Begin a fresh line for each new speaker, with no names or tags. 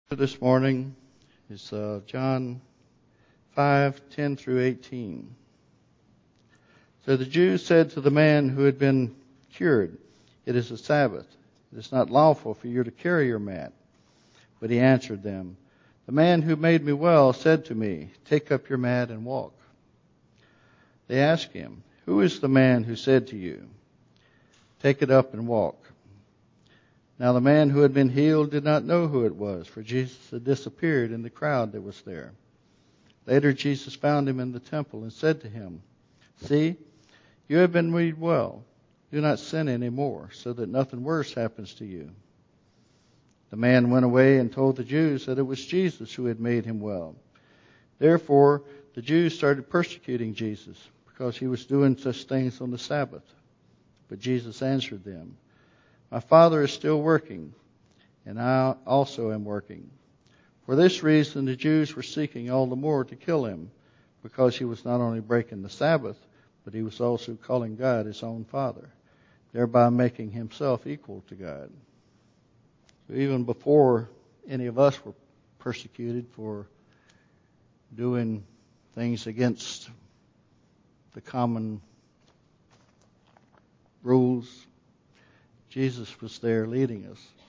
This morning is John 5:10 through 18. So the Jews said to the man who had been cured, "It is the Sabbath. It is not lawful for you to carry your mat." But he answered them, "The man who made me well said to me, 'Take up your mat and walk.'" They asked him, "Who is the man who said to you, 'Take it up and walk'?" Now the man who had been healed did not know who it was, for Jesus had disappeared in the crowd that was there. Later Jesus found him in the temple and said to him, "See, you have been made well. Do not sin any more, so that nothing worse happens to you." The man went away and told the Jews that it was Jesus who had made him well. Therefore the Jews started persecuting Jesus because he was doing such things on the Sabbath. But Jesus answered them, "My Father is still working, and I also am working." For this reason the Jews were seeking all the more to kill him, because he was not only breaking the Sabbath, but he was also calling God his own Father, thereby making himself equal to God. So even before any of us were persecuted for doing things against the common rules, Jesus was there leading us.